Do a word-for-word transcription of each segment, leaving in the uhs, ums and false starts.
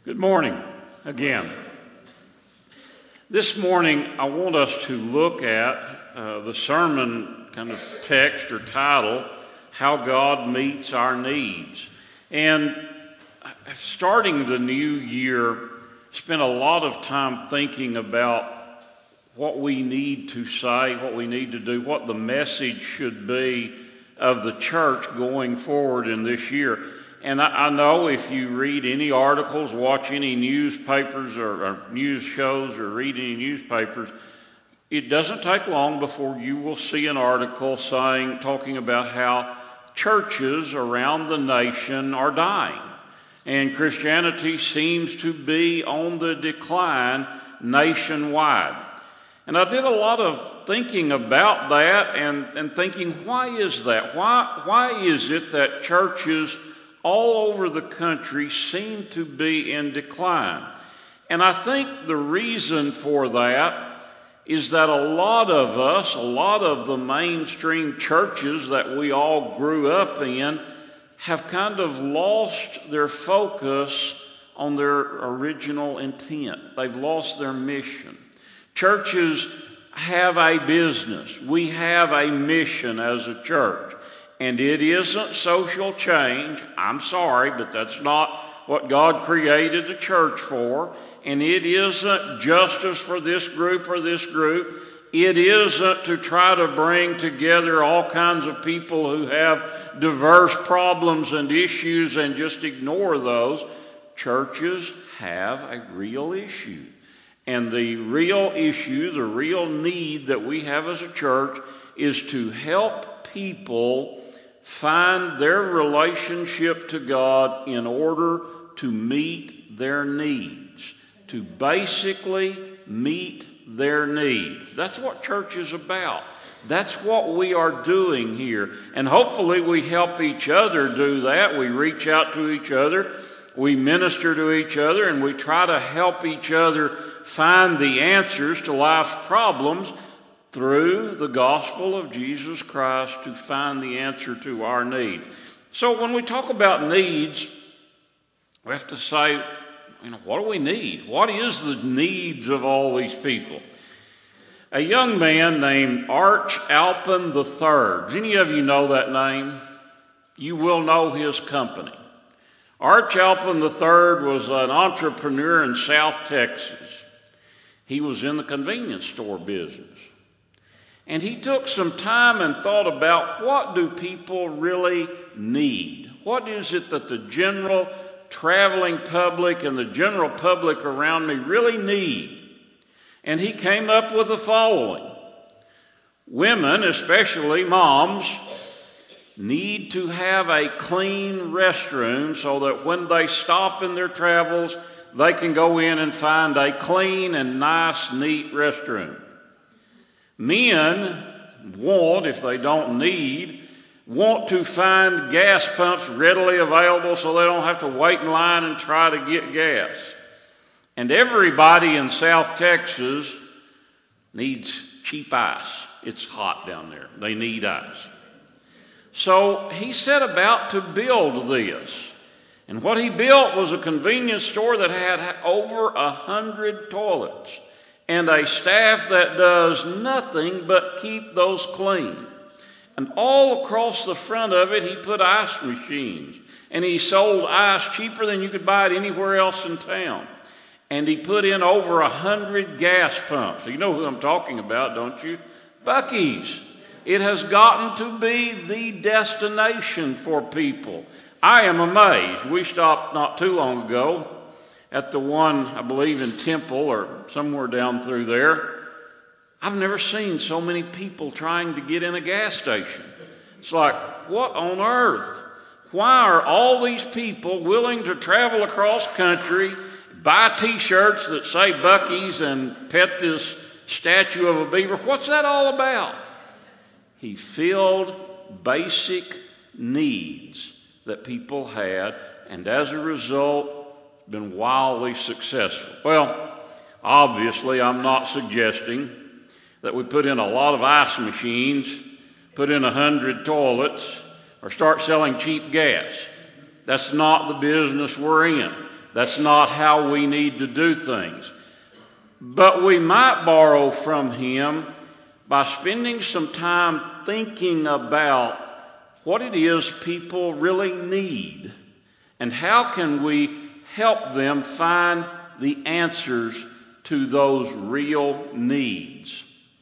Good morning again. This morning I want us to look at uh, the sermon kind of text or title, How God Meets Our Needs. And starting the new year, spent a lot of time thinking about what we need to say, what we need to do, what the message should be of the church going forward in this year. And I, I know if you read any articles, watch any newspapers or, or news shows or read any newspapers, it doesn't take long before you will see an article saying, talking about how churches around the nation are dying. And Christianity seems to be on the decline nationwide. And I did a lot of thinking about that and, and thinking, why is that? Why, why is it that churches all over the country seem to be in decline? And I think the reason for that is that a lot of us, a lot of the mainstream churches that we all grew up in, have kind of lost their focus on their original intent. They've lost their mission. Churches have a business. We have a mission as a church. And it isn't social change. I'm sorry, but that's not what God created the church for. And it isn't justice for this group or this group. It isn't to try to bring together all kinds of people who have diverse problems and issues and just ignore those. Churches have a real issue. And the real issue, the real need that we have as a church is to help people find their relationship to God in order to meet their needs, to basically meet their needs. That's what church is about. That's what we are doing here. And hopefully we help each other do that. We reach out to each other, we minister to each other, and we try to help each other find the answers to life's problems through the gospel of Jesus Christ to find the answer to our need. So when we talk about needs, we have to say, you know, what do we need? What is the needs of all these people? A young man named Arch Alpin the third. Does any of you know that name? You will know his company. Arch Alpin the third was an entrepreneur in South Texas. He was in the convenience store business. And he took some time and thought about, what do people really need? What is it that the general traveling public and the general public around me really need? And he came up with the following. Women, especially moms, need to have a clean restroom so that when they stop in their travels, they can go in and find a clean and nice, neat restroom. Men want, if they don't need, want to find gas pumps readily available so they don't have to wait in line and try to get gas. And everybody in South Texas needs cheap ice. It's hot down there. They need ice. So he set about to build this. And what he built was a convenience store that had over a hundred toilets and a staff that does nothing but keep those clean. And all across the front of it, he put ice machines. And he sold ice cheaper than you could buy it anywhere else in town. And he put in over a hundred gas pumps. You know who I'm talking about, don't you? Buc-ee's. It has gotten to be the destination for people. I am amazed. We stopped not too long ago at the one, I believe, in Temple or somewhere down through there. I've never seen so many people trying to get in a gas station. It's like, what on earth? Why are all these people willing to travel across country, buy T-shirts that say Buc-ee's and pet this statue of a beaver? What's that all about? He filled basic needs that people had, and as a result, been wildly successful. Well, obviously, I'm not suggesting that we put in a lot of ice machines, put in a hundred toilets, or start selling cheap gas. That's not the business we're in. That's not how we need to do things. But we might borrow from him by spending some time thinking about what it is people really need and how can we help them find the answers to those real needs.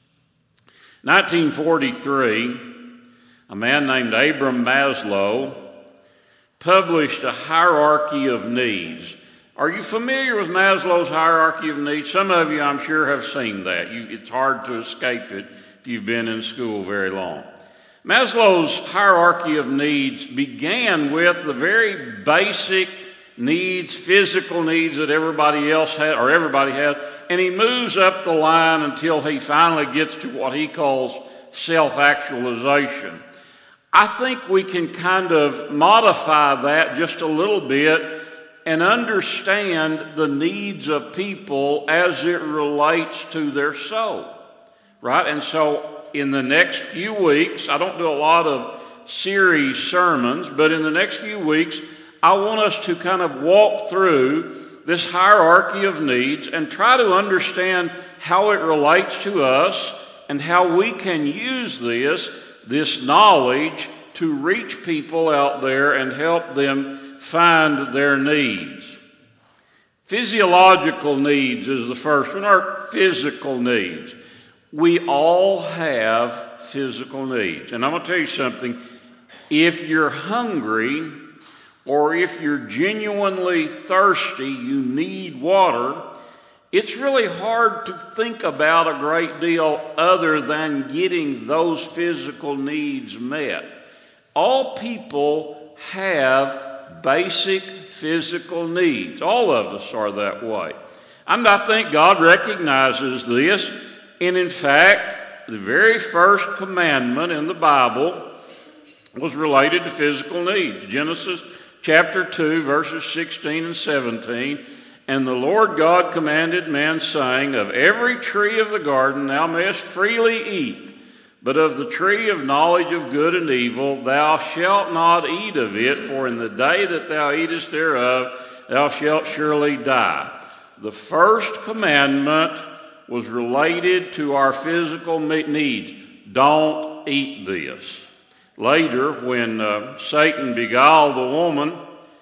nineteen forty-three, a man named Abraham Maslow published a hierarchy of needs. Are you familiar with Maslow's hierarchy of needs? Some of you, I'm sure, have seen that. You, it's hard to escape it if you've been in school very long. Maslow's hierarchy of needs began with the very basic needs, physical needs that everybody else has, or everybody has, and he moves up the line until he finally gets to what he calls self-actualization. I think we can kind of modify that just a little bit and understand the needs of people as it relates to their soul, right? And so in the next few weeks, I don't do a lot of series sermons, but in the next few weeks, I want us to kind of walk through this hierarchy of needs and try to understand how it relates to us and how we can use this, this knowledge to reach people out there and help them find their needs. Physiological needs is the first one, or physical needs. We all have physical needs. And I'm going to tell you something. If you're hungry or if you're genuinely thirsty, you need water, it's really hard to think about a great deal other than getting those physical needs met. All people have basic physical needs. All of us are that way. And I think God recognizes this. And in fact, the very first commandment in the Bible was related to physical needs. Genesis chapter two, verses sixteen and seventeen. And the Lord God commanded man, saying, Of every tree of the garden thou mayest freely eat, but of the tree of knowledge of good and evil thou shalt not eat of it, for in the day that thou eatest thereof thou shalt surely die. The first commandment was related to our physical needs. Don't eat this. Later, when uh, Satan beguiled the woman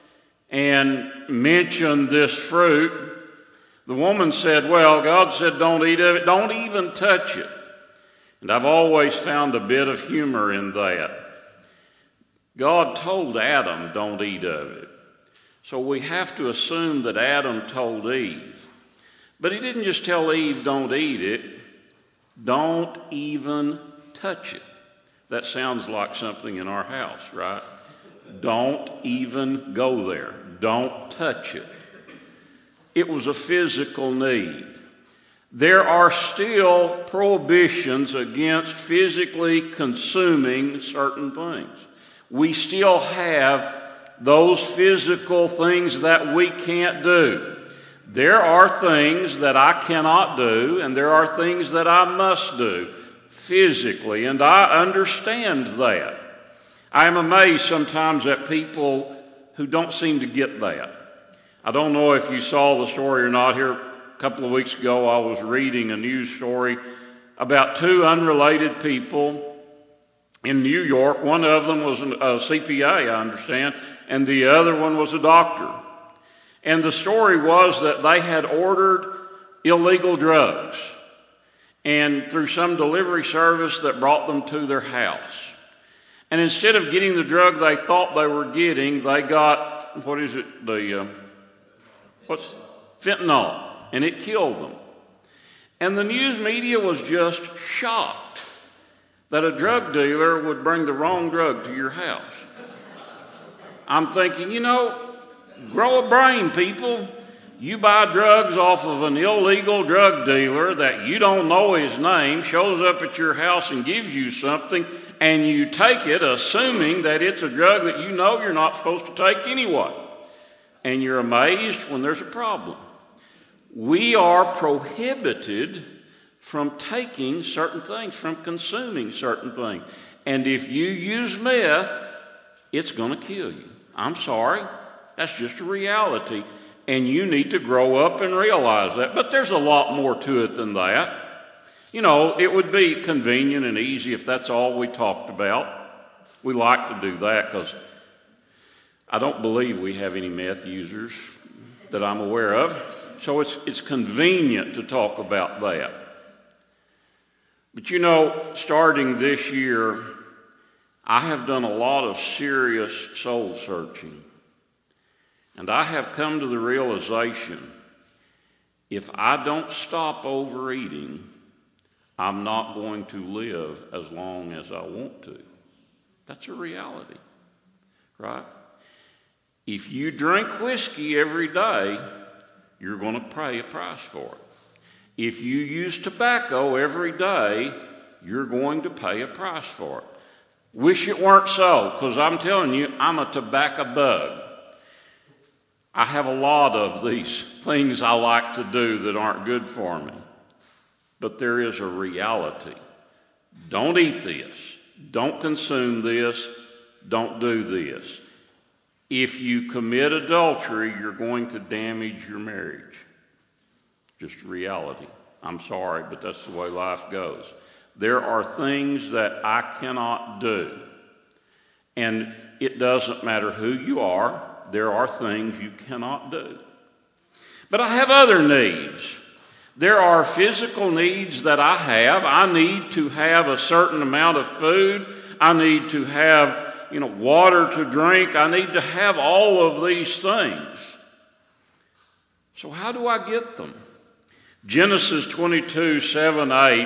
and mentioned this fruit, the woman said, well, God said don't eat of it. Don't even touch it. And I've always found a bit of humor in that. God told Adam, don't eat of it. So we have to assume that Adam told Eve. But he didn't just tell Eve, don't eat it. Don't even touch it. That sounds like something in our house, right? Don't even go there. Don't touch it. It was a physical need. There are still prohibitions against physically consuming certain things. We still have those physical things that we can't do. There are things that I cannot do, and there are things that I must do physically, and I understand that. I am amazed sometimes at people who don't seem to get that. I don't know if you saw the story or not. Here a couple of weeks ago, I was reading a news story about two unrelated people in New York. One of them was a C P A, I understand, and the other one was a doctor. And the story was that they had ordered illegal drugs, and through some delivery service that brought them to their house. And instead of getting the drug they thought they were getting, they got, what is it, the, uh, what's, fentanyl, and it killed them. And the news media was just shocked that a drug dealer would bring the wrong drug to your house. I'm thinking, you know, grow a brain, people. You buy drugs off of an illegal drug dealer that you don't know his name, shows up at your house and gives you something, and you take it assuming that it's a drug that you know you're not supposed to take anyway. And you're amazed when there's a problem. We are prohibited from taking certain things, from consuming certain things. And if you use meth, it's going to kill you. I'm sorry. That's just a reality. And you need to grow up and realize that. But there's a lot more to it than that. You know, it would be convenient and easy if that's all we talked about. We like to do that because I don't believe we have any meth users that I'm aware of. So it's, it's convenient to talk about that. But you know, starting this year, I have done a lot of serious soul searching. And I have come to the realization, if I don't stop overeating, I'm not going to live as long as I want to. That's a reality, right? If you drink whiskey every day, you're going to pay a price for it. If you use tobacco every day, you're going to pay a price for it. Wish it weren't so, because I'm telling you, I'm a tobacco bug. I have a lot of these things I like to do that aren't good for me. But there is a reality. Don't eat this. Don't consume this. Don't do this. If you commit adultery, you're going to damage your marriage. Just reality. I'm sorry, but that's the way life goes. There are things that I cannot do. And it doesn't matter who you are. There are things you cannot do. But I have other needs. There are physical needs that I have. I need to have a certain amount of food. I need to have, you know, water to drink. I need to have all of these things. So how do I get them? Genesis twenty-two, seven, eight.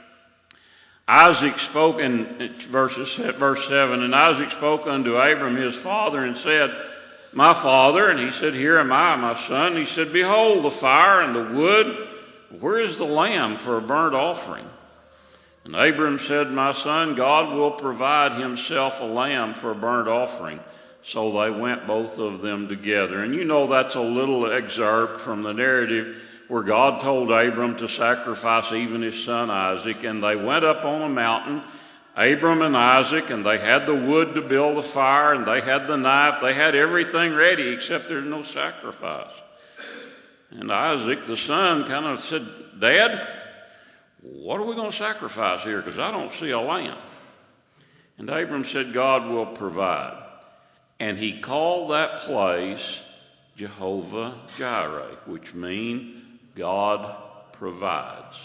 Isaac spoke in verses, verse seven, and Isaac spoke unto Abram his father and said, My father, and he said, Here am I, my son. And he said, Behold the fire and the wood. Where is the lamb for a burnt offering? And Abram said, My son, God will provide himself a lamb for a burnt offering. So they went both of them together. And you know that's a little excerpt from the narrative where God told Abram to sacrifice even his son Isaac. And they went up on a mountain, Abram and Isaac, and they had the wood to build the fire, and they had the knife. They had everything ready except there's no sacrifice. And Isaac, the son, kind of said, Dad, what are we going to sacrifice here? Because I don't see a lamb. And Abram said, God will provide. And he called that place Jehovah-Jireh, which means God provides.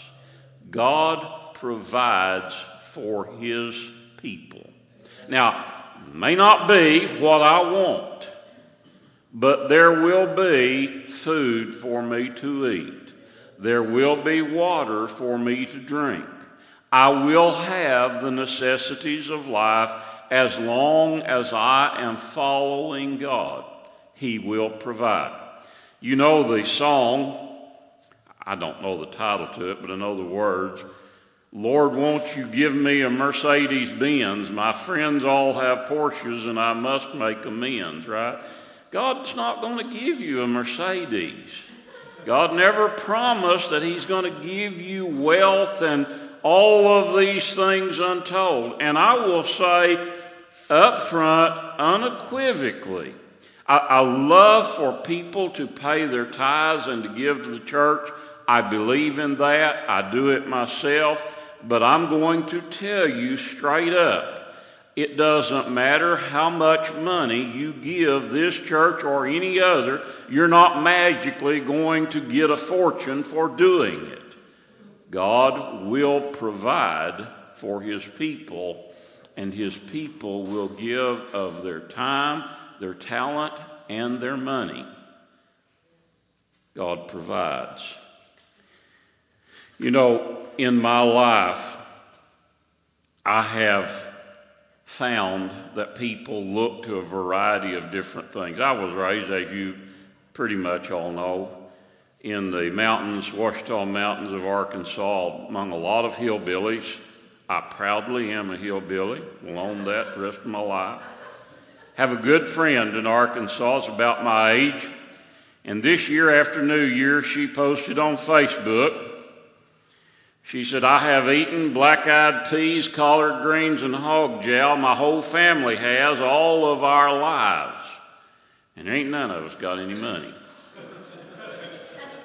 God provides for his people. Now, it may not be what I want, but there will be food for me to eat. There will be water for me to drink. I will have the necessities of life as long as I am following God. He will provide. You know the song, I don't know the title to it, but I know the words. Lord, won't you give me a Mercedes-Benz? My friends all have Porsches and I must make amends, right? God's not going to give you a Mercedes. God never promised that he's going to give you wealth and all of these things untold. And I will say up front, unequivocally, I, I love for people to pay their tithes and to give to the church. I believe in that. I do it myself. But I'm going to tell you straight up, it doesn't matter how much money you give this church or any other, you're not magically going to get a fortune for doing it. God will provide for his people, and his people will give of their time, their talent, and their money. God provides. You know, in my life, I have found that people look to a variety of different things. I was raised, as you pretty much all know, in the mountains, Ouachita Mountains of Arkansas, among a lot of hillbillies. I proudly am a hillbilly. Will own that the rest of my life. Have a good friend in Arkansas. It's about my age. And this year after New Year, she posted on Facebook. She said, I have eaten black-eyed peas, collard greens, and hog jowl. My whole family has all of our lives. And ain't none of us got any money.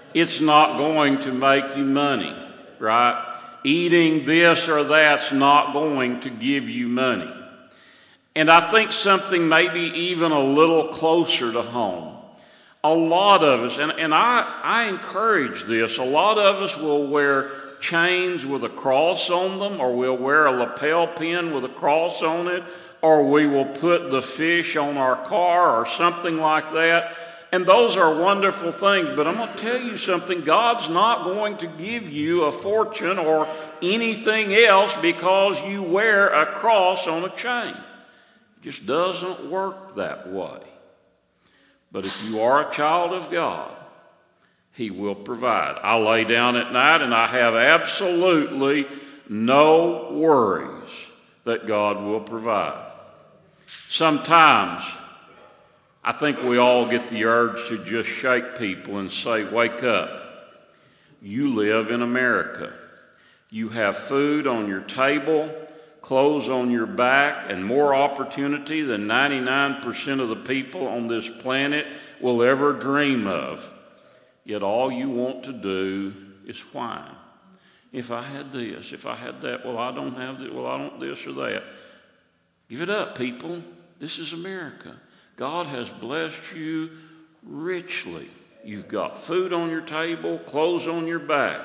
It's not going to make you money, right? Eating this or that's not going to give you money. And I think something maybe even a little closer to home. A lot of us, and, and I, I encourage this, a lot of us will wear chains with a cross on them, or we'll wear a lapel pin with a cross on it, or we will put the fish on our car or something like that. And those are wonderful things, but I'm going to tell you something. God's not going to give you a fortune or anything else because you wear a cross on a chain. It just doesn't work that way. But if you are a child of God, He will provide. I lay down at night and I have absolutely no worries that God will provide. Sometimes I think we all get the urge to just shake people and say, wake up. You live in America. You have food on your table, clothes on your back, and more opportunity than ninety-nine percent of the people on this planet will ever dream of. Yet all you want to do is whine. If I had this, if I had that, well, I don't have this, well, I don't this or that. Give it up, people. This is America. God has blessed you richly. You've got food on your table, clothes on your back.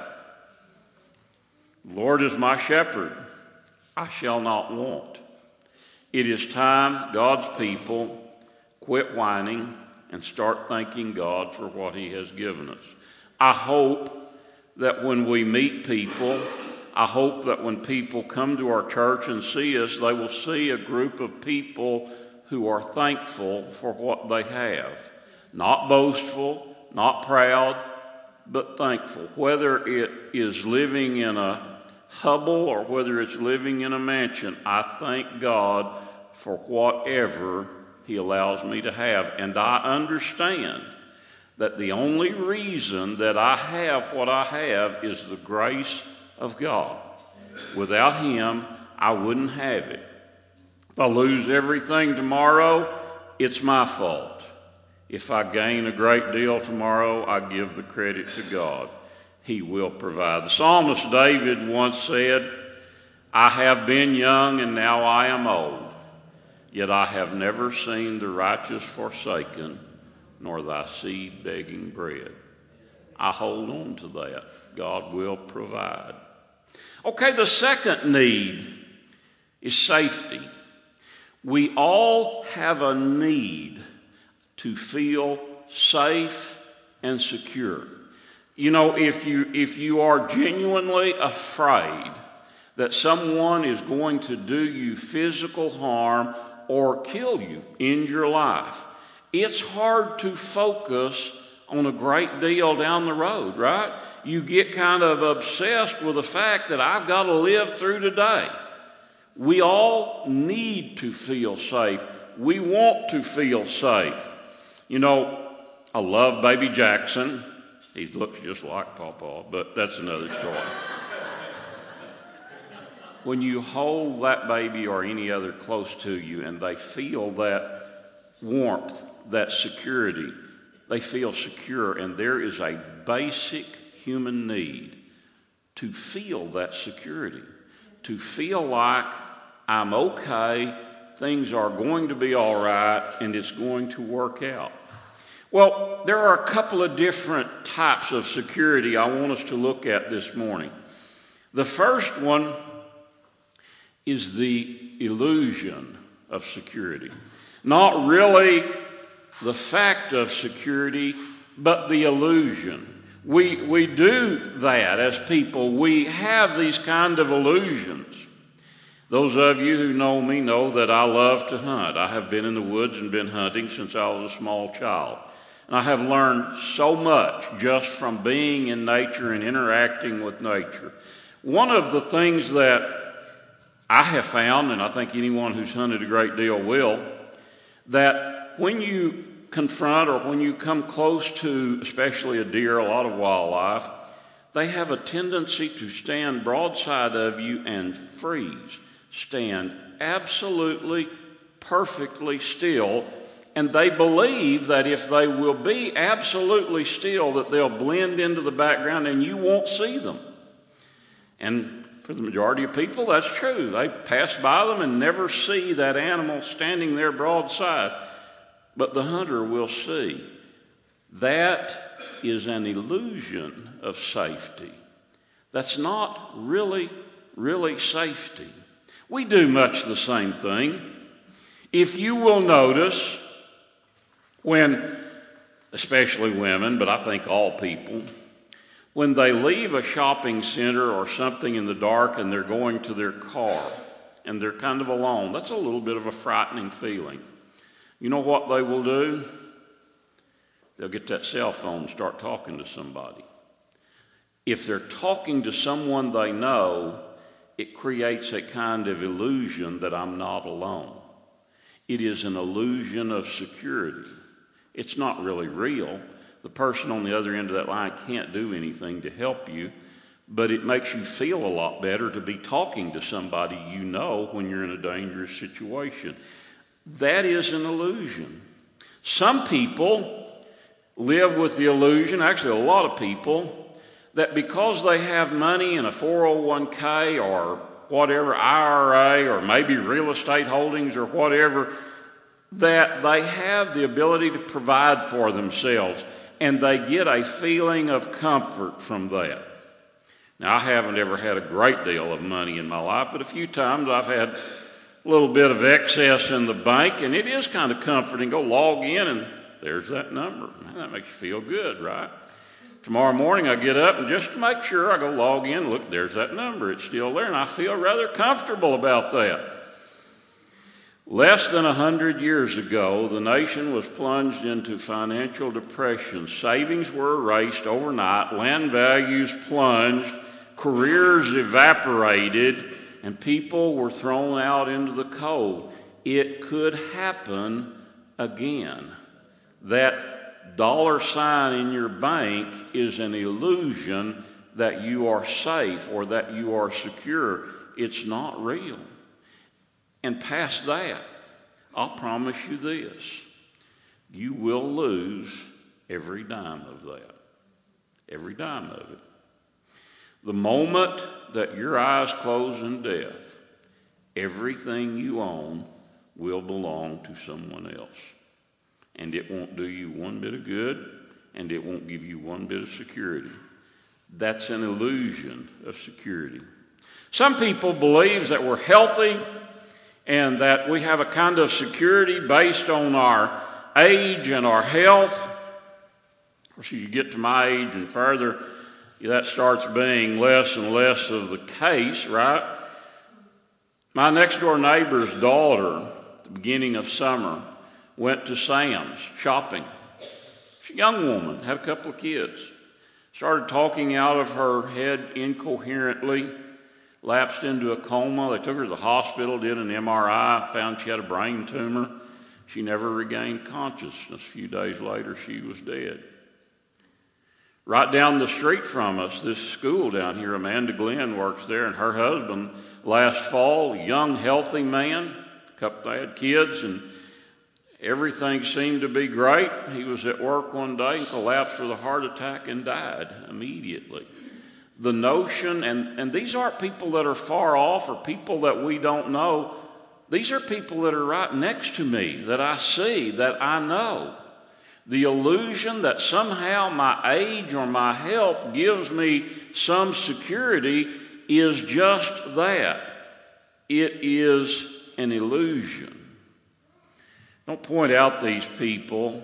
The Lord is my shepherd. I shall not want. It is time, God's people, quit whining and start thanking God for what He has given us. I hope that when we meet people, I hope that when people come to our church and see us, they will see a group of people who are thankful for what they have. Not boastful, not proud, but thankful. Whether it is living in a hovel or whether it's living in a mansion, I thank God for whatever He allows me to have. And I understand that the only reason that I have what I have is the grace of God. Without Him, I wouldn't have it. If I lose everything tomorrow, it's my fault. If I gain a great deal tomorrow, I give the credit to God. He will provide. The psalmist David once said, I have been young and now I am old, yet I have never seen the righteous forsaken, nor thy seed begging bread. I hold on to that. God will provide. Okay, the second need is safety. We all have a need to feel safe and secure. You know, if you if you are genuinely afraid that someone is going to do you physical harm or kill you in your life, it's hard to focus on a great deal down the road, right? You get kind of obsessed with the fact that I've got to live through today. We all need to feel safe. We want to feel safe. You know, I love baby Jackson. He looks just like Pawpaw, but that's another story. When you hold that baby or any other close to you and they feel that warmth, that security, they feel secure, and there is a basic human need to feel that security, to feel like I'm okay, things are going to be all right, and it's going to work out. Well, there are a couple of different types of security I want us to look at this morning. The first one is the illusion of security. Not really the fact of security, but the illusion. We, we do that as people. We have these kind of illusions. Those of you who know me know that I love to hunt. I have been in the woods and been hunting since I was a small child. And I have learned so much just from being in nature and interacting with nature. One of the things that I have found, and I think anyone who's hunted a great deal will, that when you confront or when you come close to, especially a deer, a lot of wildlife, they have a tendency to stand broadside of you and freeze, stand absolutely perfectly still, And they believe that if they will be absolutely still, that they'll blend into the background and you won't see them. And for the majority of people, that's true. They pass by them and never see that animal standing there broadside. But the hunter will see. That is an illusion of safety. That's not really, really safety. We do much the same thing. If you will notice, when, especially women, but I think all people, when they leave a shopping center or something in the dark and they're going to their car and they're kind of alone, that's a little bit of a frightening feeling. You know what they will do? They'll get that cell phone and start talking to somebody. If they're talking to someone they know, it creates a kind of illusion that I'm not alone. It is an illusion of security. It's not really real. The person on the other end of that line can't do anything to help you, but it makes you feel a lot better to be talking to somebody you know when you're in a dangerous situation. That is an illusion. Some people live with the illusion, actually a lot of people, that because they have money in a four oh one k or whatever, I R A, or maybe real estate holdings or whatever, that they have the ability to provide for themselves, and they get a feeling of comfort from that. Now, I haven't ever had a great deal of money in my life, but a few times I've had a little bit of excess in the bank, and it is kind of comforting. Go log in, and there's that number. Man, that makes you feel good, right? Tomorrow morning I get up, and just to make sure, I go log in, look, there's that number. It's still there, and I feel rather comfortable about that. Less than a hundred years ago, the nation was plunged into financial depression. Savings were erased overnight, land values plunged, careers evaporated, and people were thrown out into the cold. It could happen again. That dollar sign in your bank is an illusion that you are safe or that you are secure. It's not real. And past that, I'll promise you this, you will lose every dime of that. Every dime of it. The moment that your eyes close in death, everything you own will belong to someone else. And it won't do you one bit of good, and it won't give you one bit of security. That's an illusion of security. Some people believe that we're healthy and that we have a kind of security based on our age and our health. Of course, as you get to my age and further, that starts being less and less of the case, right? My next door neighbor's daughter, at the beginning of summer, went to Sam's shopping. She's a young woman, had a couple of kids. Started talking out of her head incoherently, lapsed into a coma. They took her to the hospital, did an M R I, found she had a brain tumor. She never regained consciousness. A few days later, she was dead. Right down the street from us, this school down here, Amanda Glenn works there, and her husband, last fall, a young, healthy man, a couple, they had kids, and everything seemed to be great. He was at work one day and collapsed with a heart attack and died immediately. The notion, and, and these aren't people that are far off or people that we don't know. These are people that are right next to me, that I see, that I know. The illusion that somehow my age or my health gives me some security is just that. It is an illusion. Don't point out these people.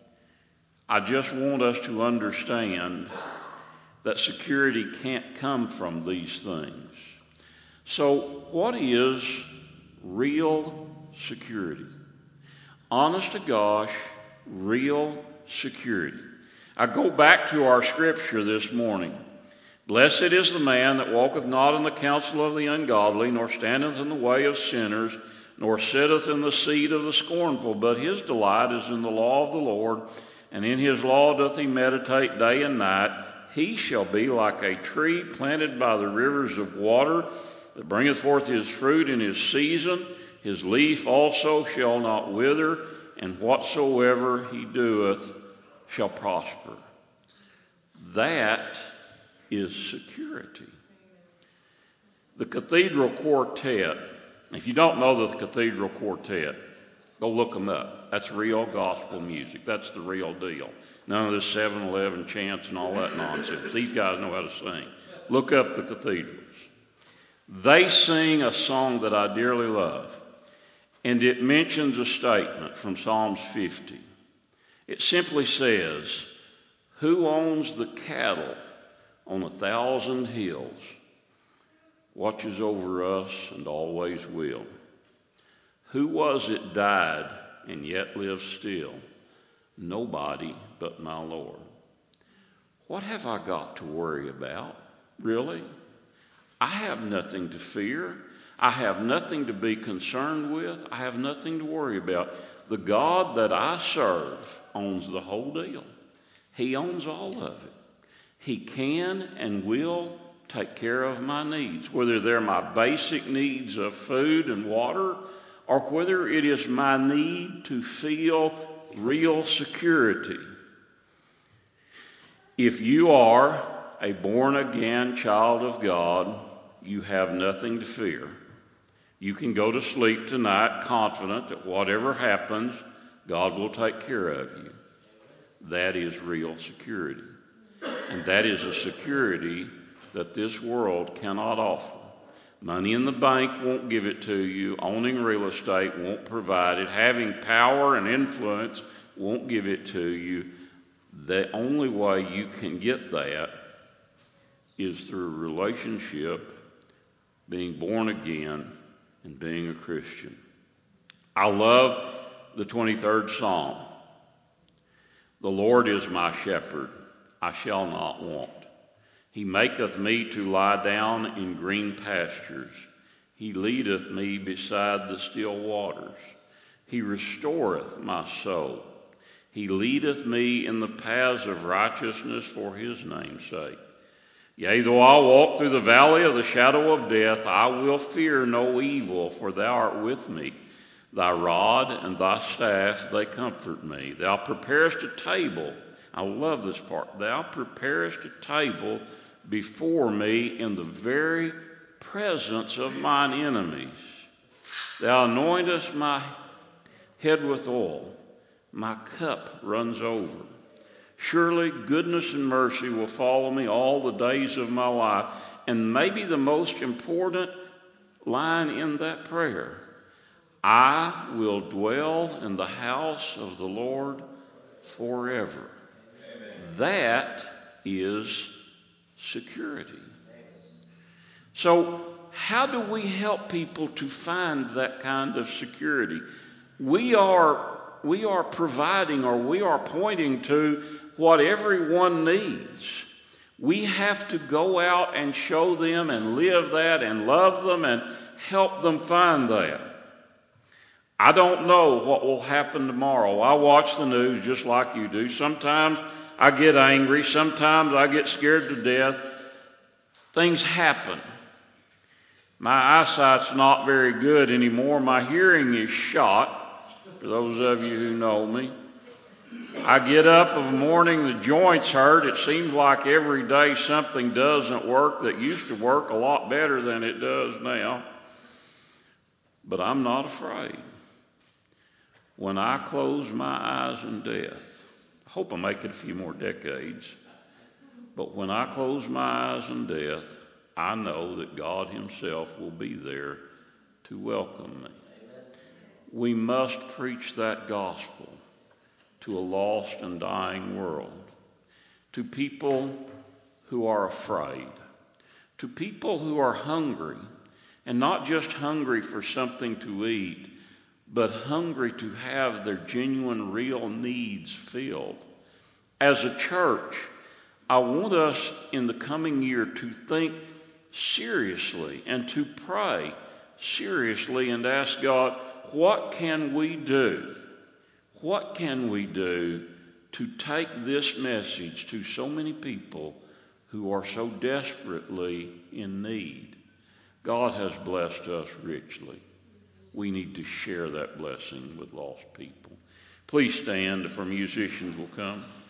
I just want us to understand that security can't come from these things. So what is real security? Honest to gosh, real security. I go back to our scripture this morning. Blessed is the man that walketh not in the counsel of the ungodly, nor standeth in the way of sinners, nor sitteth in the seat of the scornful, but his delight is in the law of the Lord, and in his law doth he meditate day and night. He shall be like a tree planted by the rivers of water, that bringeth forth his fruit in his season. His leaf also shall not wither, and whatsoever he doeth shall prosper. That is security. The Cathedral Quartet, if you don't know the Cathedral Quartet, go look them up. That's real gospel music. That's the real deal. None of this seven eleven chants and all that nonsense. These guys know how to sing. Look up the Cathedrals. They sing a song that I dearly love, and it mentions a statement from Psalms fifty. It simply says, "Who owns the cattle on a thousand hills, watches over us and always will. Who was it died and yet lives still? Nobody but my Lord." What have I got to worry about? Really? I have nothing to fear. I have nothing to be concerned with. I have nothing to worry about. The God that I serve owns the whole deal. He owns all of it. He can and will take care of my needs, whether they're my basic needs of food and water, or whether it is my need to feel real security. If you are a born-again child of God, you have nothing to fear. You can go to sleep tonight confident that whatever happens, God will take care of you. That is real security. And that is a security that this world cannot offer. Money in the bank won't give it to you. Owning real estate won't provide it. Having power and influence won't give it to you. The only way you can get that is through a relationship, being born again, and being a Christian. I love the twenty-third Psalm. "The Lord is my shepherd, I shall not want. He maketh me to lie down in green pastures. He leadeth me beside the still waters. He restoreth my soul. He leadeth me in the paths of righteousness for his name's sake. Yea, though I walk through the valley of the shadow of death, I will fear no evil, for thou art with me. Thy rod and thy staff, they comfort me. Thou preparest a table." I love this part. "Thou preparest a table before me in the very presence of mine enemies. Thou anointest my head with oil. My cup runs over. Surely goodness and mercy will follow me all the days of my life." And maybe the most important line in that prayer, "I will dwell in the house of the Lord forever." That is security. So how do we help people to find that kind of security? We are, we are providing, or we are pointing to what everyone needs. We have to go out and show them and live that and love them and help them find that. I don't know what will happen tomorrow. I watch the news just like you do. Sometimes I get angry. Sometimes I get scared to death. Things happen. My eyesight's not very good anymore. My hearing is shot, for those of you who know me. I get up of a morning, the joints hurt. It seems like every day something doesn't work that used to work a lot better than it does now. But I'm not afraid. When I close my eyes in death, I hope I make it a few more decades, but when I close my eyes in death, I know that God himself will be there to welcome me. We must preach that gospel to a lost and dying world, to people who are afraid, to people who are hungry, and not just hungry for something to eat, but hungry to have their genuine, real needs filled. As a church, I want us in the coming year to think seriously and to pray seriously and ask God, what can we do? What can we do to take this message to so many people who are so desperately in need? God has blessed us richly. We need to share that blessing with lost people. Please stand if our musicians will come.